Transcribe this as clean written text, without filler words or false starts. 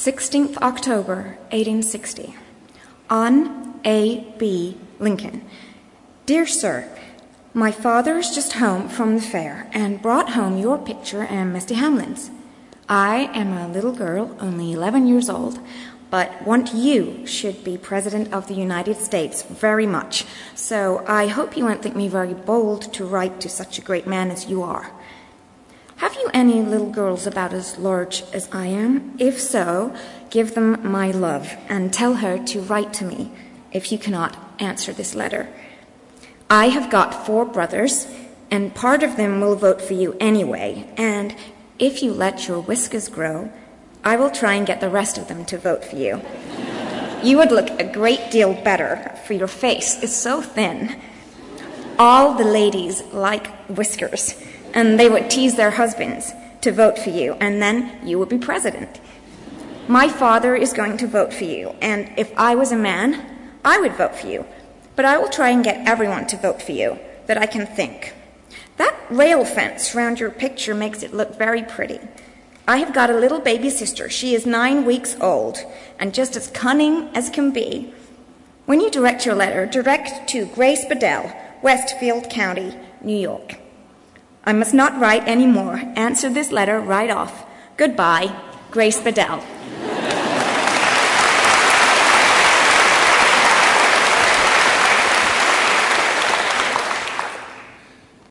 16th October, 1860. On A. B. Lincoln. Dear Sir, my father's just home from the fair and brought home your picture and Mr. Hamlin's. I am a little girl, only 11 years old, but want you should be President of the United States very much, so I hope you won't think me very bold to write to such a great man as you are. Have you any little girls about as large as I am? If so, give them my love and tell her to write to me if you cannot answer this letter. I have got 4 brothers, and part of them will vote for you anyway, and if you let your whiskers grow, I will try and get the rest of them to vote for you. You would look a great deal better, for your face is so thin. All the ladies like whiskers, and they would tease their husbands to vote for you, and then you would be president. My father is going to vote for you, and if I was a man, I would vote for you. But I will try and get everyone to vote for you that I can think. That rail fence around your picture makes it look very pretty. I have got a little baby sister. She is 9 weeks old, and just as cunning as can be. When you direct your letter, direct to Grace Bedell, Westfield County, New York. I must not write any more. Answer this letter right off. Goodbye, Grace Bedell.